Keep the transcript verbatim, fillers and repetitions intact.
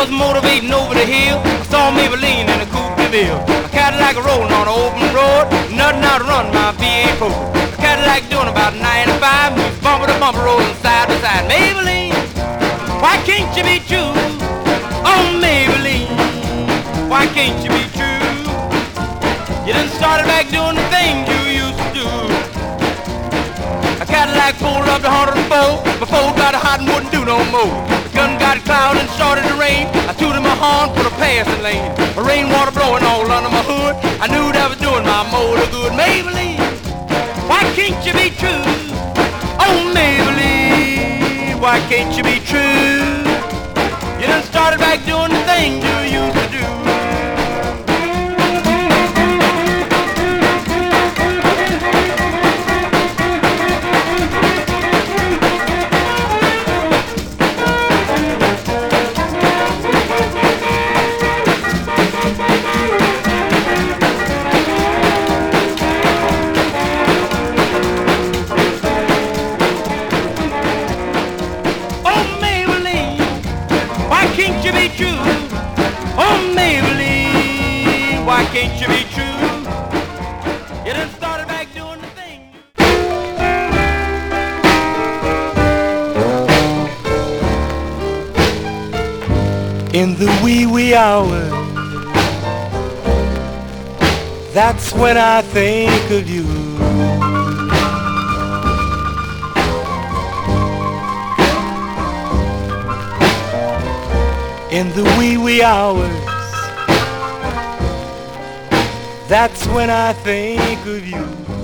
was motivating over the hill. I saw Maybelline in a coupe de ville. A Cadillac rolling on an open road. Nothing out to run my V eight Pro. A Cadillac doing about ninety-five. Moves bumper to bumper, rolling side to side. Maybelline, why can't you be true? Oh, Maybelline, why can't you be true? You done started back doing the things you used to do. A Cadillac pulled up to one oh four. My phone got hot and wouldn't do no more. The gun got cloud and started to rain. I tooted my horn for the passing lane. The rainwater blowing all under my hood. I knew that was doing my motor good. Maybelline, why can't you be true? Oh, Maybelline, why can't you be true? You done started back doing the things you used to do. Can't you be true? You done started back doing the thing. In the wee wee hours, that's when I think of you. In the wee wee hours, that's when I think of you.